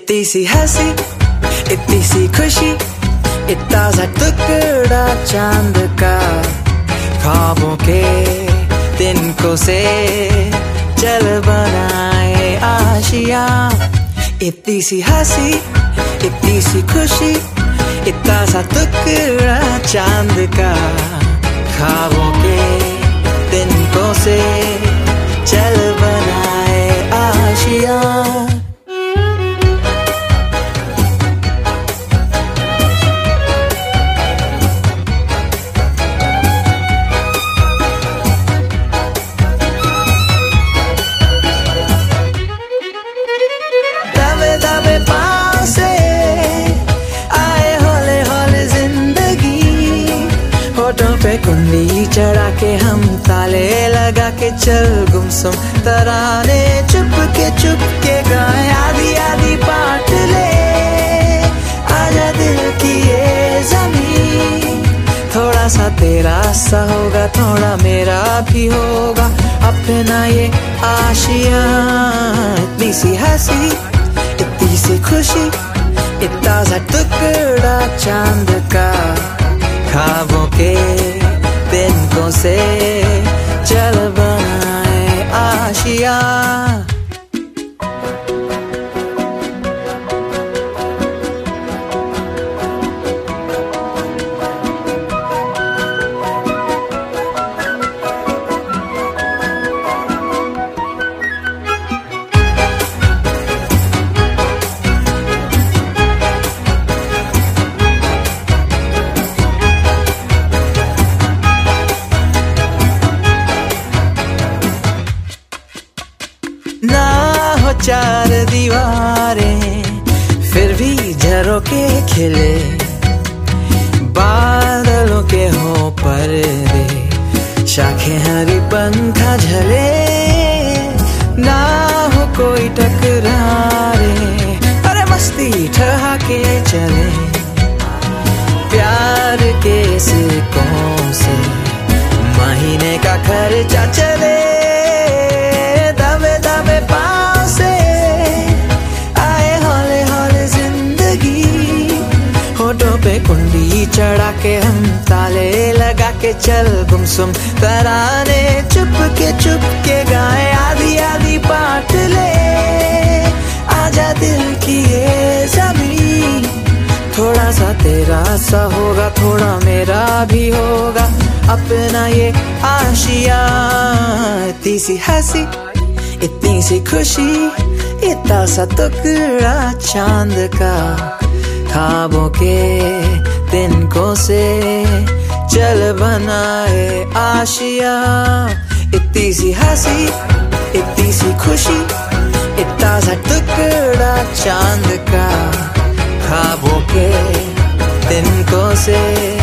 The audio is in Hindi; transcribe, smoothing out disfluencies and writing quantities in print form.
इतनी सी हंसी, इतनी सी खुशी, इतना सा टुकड़ा चांद का, ख्वाबों के तिनकों से चल बनाए आशिया। इतनी सी हंसी, इतनी सी खुशी, इतना सा टुकड़ा चांद का, ख्वाबों के तिनकों से चल बनाए आशिया। दबे पाँव से आए हौले हौले जिंदगी, होठों पे कुंडी चढ़ा के हम ताले लगा के चल गुमसुम तराने चुप के गाए। आधी आधी बांट ले आजा दिल की ये ज़मीं, थोड़ा सा तेरा सा होगा, थोड़ा मेरा भी होगा अपना ये आशिया। इतनी सी हंसी, इतनी सी खुशी, इतना सा टुकड़ा चांद का, ख्वाबों के तिनकों से चल बनाए आशिया। ना हो चार दीवारें फिर भी झरोके खिले, बादलों के हो पर्दे, शाखें हरी पंखा झले। ना हो कोई टकरारे, अरे मस्ती ठहाके चले, प्यार के सिक्कों से महीने का खर्चा चले। दबे पाँव से आए हौले हौले जिंदगी, होठों पे कुंडी चढ़ा के हम ताले लगा के चल गुमसुम तराने चुप के गाए। आधी आधी बांट ले आजा दिल की ये ज़मीं, थोड़ा सा तेरा सा होगा, थोड़ा मेरा भी होगा अपना ये आशिया। इतनी सी हंसी, इतनी सी खुशी, इतना सा टुकड़ा चांद का, ख्वाबों के तिनकों से चल बनाए आशिया। इतनी सी हंसी, इतनी सी खुशी, इतना सा टुकड़ा चांद का, ख्वाबों के तिनकों से